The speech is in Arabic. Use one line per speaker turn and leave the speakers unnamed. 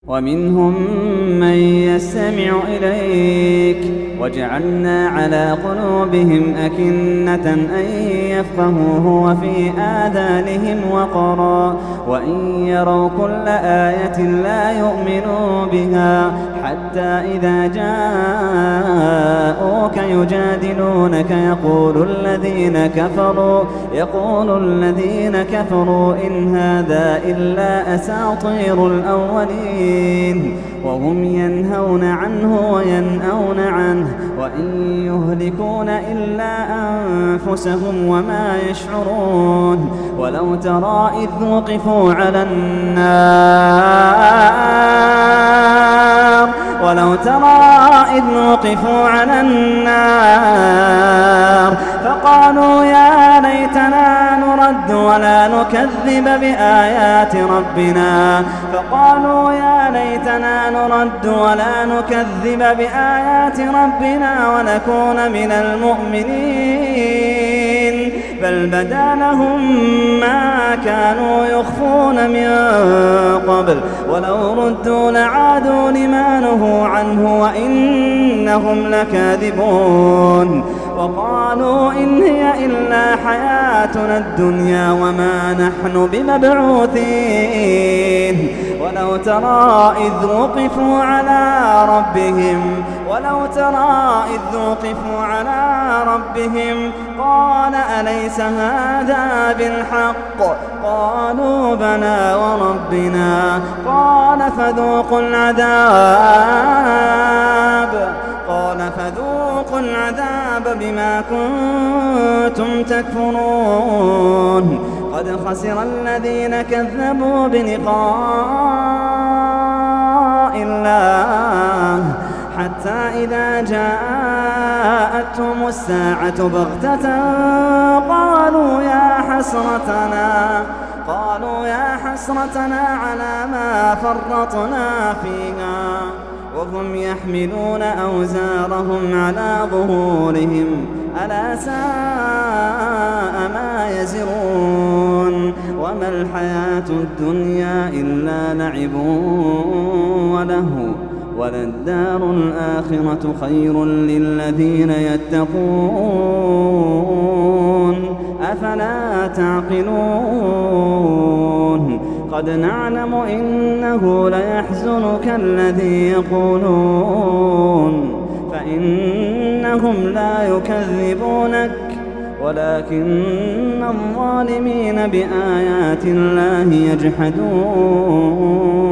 ومنهم من يستمع إليك وجعلنا على قلوبهم أكنة أن يفقهوه وفي آذانهم وقرا وإن يروا كل آية لا يؤمنوا بها حتى إذا جاءوك يجادلونك يقول الذين كفروا إن هذا إلا أساطير الأولين وهم ينهون عنه وينأون عنه وإن يهلكون إلا أنفسهم وما يشعرون ولو ترى إذ وقفوا على النار فقالوا يا ليتنا نرد ولا نكذب بآيات ربنا ونكون من المؤمنين بل بدا لهم ما كانوا يخفون من قبل ولو ردوا لعادوا لما نهوا عنه وإنهم لكاذبون وقالوا إن هي إلا حياتنا الدنيا وما نحن بمبعوثين ولو ترى إذ وقفوا على ربهم قال أليس هذا بالحق قالوا بلى وربنا قال فذوقوا العذاب بما كنتم تكفرون قد خسر الذين كذبوا بلقاء الله حتى إذا جاءتهم الساعة بغتة قالوا يا حسرتنا على ما فرطنا فيها وهم يحملون أوزارهم على ظهورهم ألا ساء ما يزرون وما الحياة الدنيا إلا لعب ولهو وللدار الآخرة خير للذين يتقون أفلا تعقلون قد نعلم إنه ليحزنك الذي يقولون فإنهم لا يكذبونك ولكن الظالمين بآيات الله يجحدون